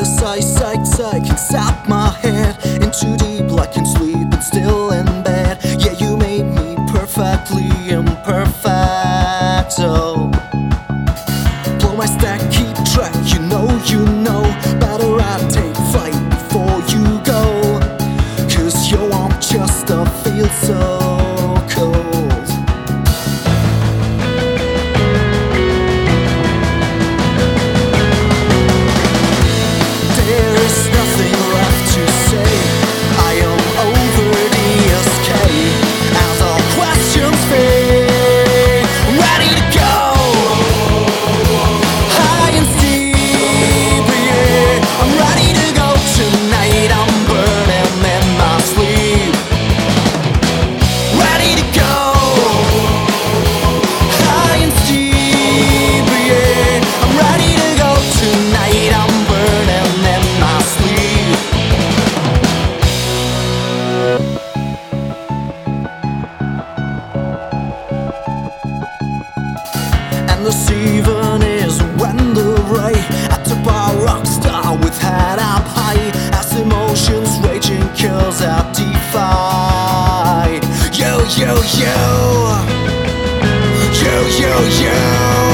as I psych inside my head, into deep like in sleep and still in bed. Yeah, you made me perfectly imperfect. Oh, blow my stack, keep track, you know, better I take flight before you go, 'cause you want just to feel so cold. There is nothing left to say, I am over the escape as all questions fade. I'm ready to go, high and steep, yeah. I'm ready to go tonight, I'm burning in my sleep. Ready to go, high and steep, yeah. I'm ready to go tonight, I'm burning in my sleep. And this even is when the ray at the bar rock star with head up high, as emotions raging kills I defy. Yo, yo, yo, yo, yo, yo.